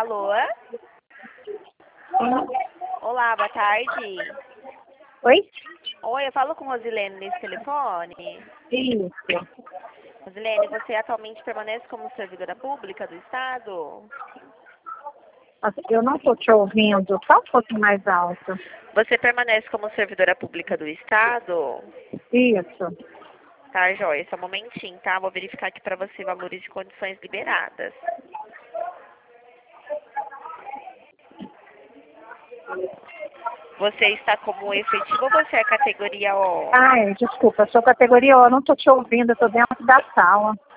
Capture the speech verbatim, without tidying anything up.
Alô? Sim. Olá, boa tarde. Oi? Oi, eu falo com Rosilene nesse telefone. Isso. Rosilene, você atualmente permanece como servidora pública do Estado? Assim, eu não estou te ouvindo. Fala um pouquinho mais alto. Você permanece como servidora pública do Estado? Isso. Tá, joia. Só um momentinho, tá? Vou verificar aqui pra você valores de condições liberadas. Você está como efetivo ou você é categoria O? Ai, desculpa, eu sou categoria O, eu não estou te ouvindo, eu estou dentro da sala.